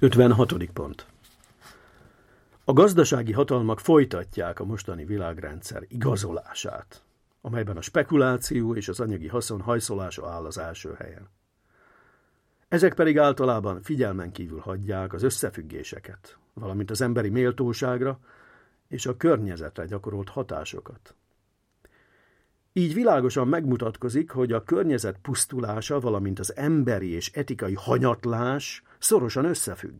56. pont. A gazdasági hatalmak folytatják a mostani világrendszer igazolását, amelyben a spekuláció és az anyagi haszon hajszolása áll az első helyen. Ezek pedig általában figyelmen kívül hagyják az összefüggéseket, valamint az emberi méltóságra és a környezetre gyakorolt hatásokat. Így világosan megmutatkozik, hogy a környezet pusztulása, valamint az emberi és etikai hanyatlás szorosan összefügg.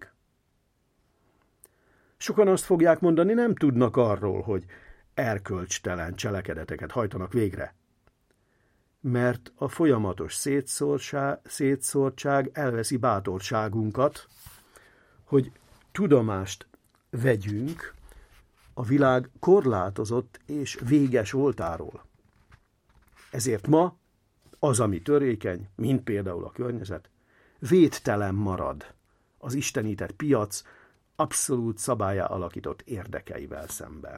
Sokan azt fogják mondani, nem tudnak arról, hogy erkölcstelen cselekedeteket hajtanak végre. Mert a folyamatos szétszórtság elveszi bátorságunkat, hogy tudomást vegyünk a világ korlátozott és véges voltáról. Ezért ma az, ami törékeny, mint például a környezet, védtelen marad az istenített piac abszolút szabállyá alakított érdekeivel szemben.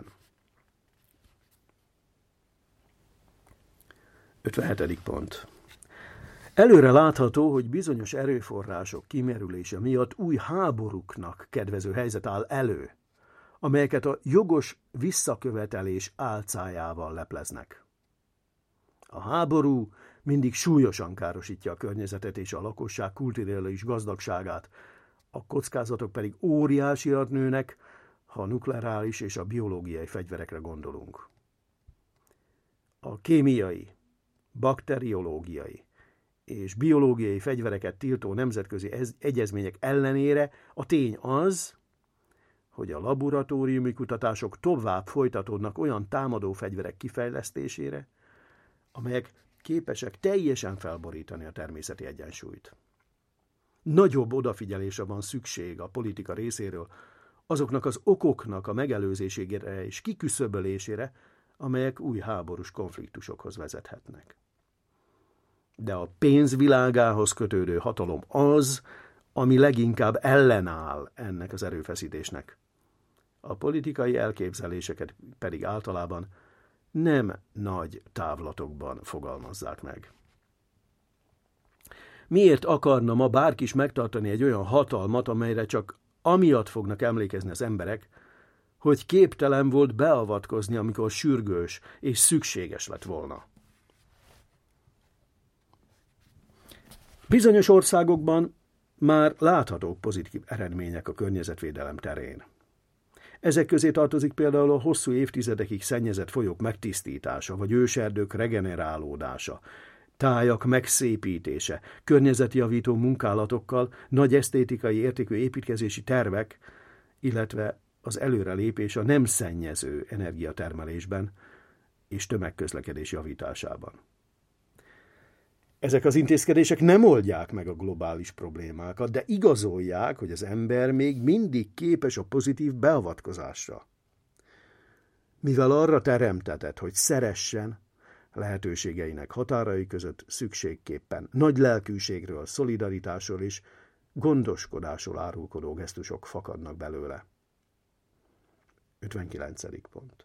57. pont. Előre látható, hogy bizonyos erőforrások kimerülése miatt új háborúknak kedvező helyzet áll elő, amelyeket a jogos visszakövetelés álcájával lepleznek. A háború mindig súlyosan károsítja a környezetet és a lakosság kulturális gazdagságát, a kockázatok pedig óriásiat nőnek, ha a nukleáris és a biológiai fegyverekre gondolunk. A kémiai, bakteriológiai és biológiai fegyvereket tiltó nemzetközi egyezmények ellenére a tény az, hogy a laboratóriumi kutatások tovább folytatódnak olyan támadó fegyverek kifejlesztésére, amelyek képesek teljesen felborítani a természeti egyensúlyt. Nagyobb odafigyelésre van szükség a politika részéről azoknak az okoknak a megelőzésére és kiküszöbölésére, amelyek új háborús konfliktusokhoz vezethetnek. De a pénzvilágához kötődő hatalom az, ami leginkább ellenáll ennek az erőfeszítésnek. A politikai elképzeléseket pedig általában nem nagy távlatokban fogalmazzák meg. Miért akarna ma bárki is megtartani egy olyan hatalmat, amelyre csak amiatt fognak emlékezni az emberek, hogy képtelen volt beavatkozni, amikor sürgős és szükséges lett volna? Bizonyos országokban már láthatók pozitív eredmények a környezetvédelem terén. Ezek közé tartozik például a hosszú évtizedekig szennyezett folyók megtisztítása, vagy őserdők regenerálódása, tájak megszépítése, környezetjavító munkálatokkal, nagy esztétikai értékű építkezési tervek, illetve az előrelépés a nem szennyező energiatermelésben és tömegközlekedés javításában. Ezek az intézkedések nem oldják meg a globális problémákat, de igazolják, hogy az ember még mindig képes a pozitív beavatkozásra. Mivel arra teremtetett, hogy szeressen, lehetőségeinek határai között szükségképpen nagy lelkűségről, szolidaritásról és gondoskodásról árulkodó gesztusok fakadnak belőle. 59. pont.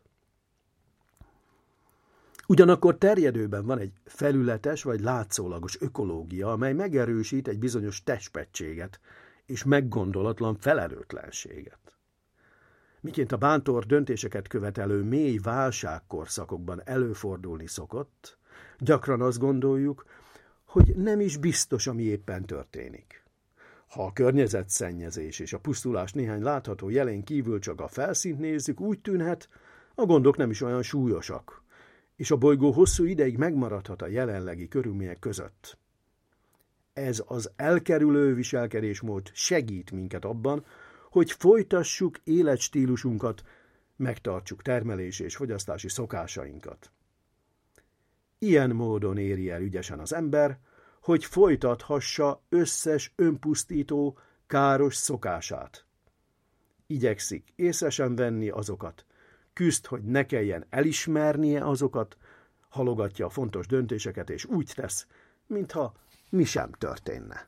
Ugyanakkor terjedőben van egy felületes vagy látszólagos ökológia, amely megerősít egy bizonyos testpettséget és meggondolatlan felelőtlenséget. Miként a bántor döntéseket követelő mély válságkorszakokban előfordulni szokott, gyakran azt gondoljuk, hogy nem is biztos, ami éppen történik. Ha a környezetszennyezés és a pusztulás néhány látható jelén kívül csak a felszínt nézzük, úgy tűnhet, a gondok nem is olyan súlyosak, és a bolygó hosszú ideig megmaradhat a jelenlegi körülmények között. Ez az elkerülő viselkedésmód segít minket abban, hogy folytassuk életstílusunkat, megtartsuk termelési és fogyasztási szokásainkat. Ilyen módon éri el ügyesen az ember, hogy folytathassa összes önpusztító, káros szokását. Igyekszik észresen venni azokat, küzd, hogy ne kelljen elismernie azokat, halogatja a fontos döntéseket, és úgy tesz, mintha mi sem történne.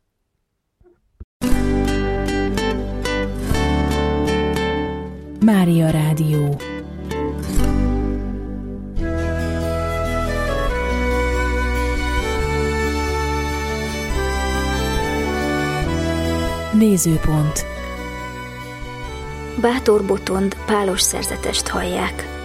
Mária Rádió. Nézőpont. Bátor Botond pálos szerzetest hallják.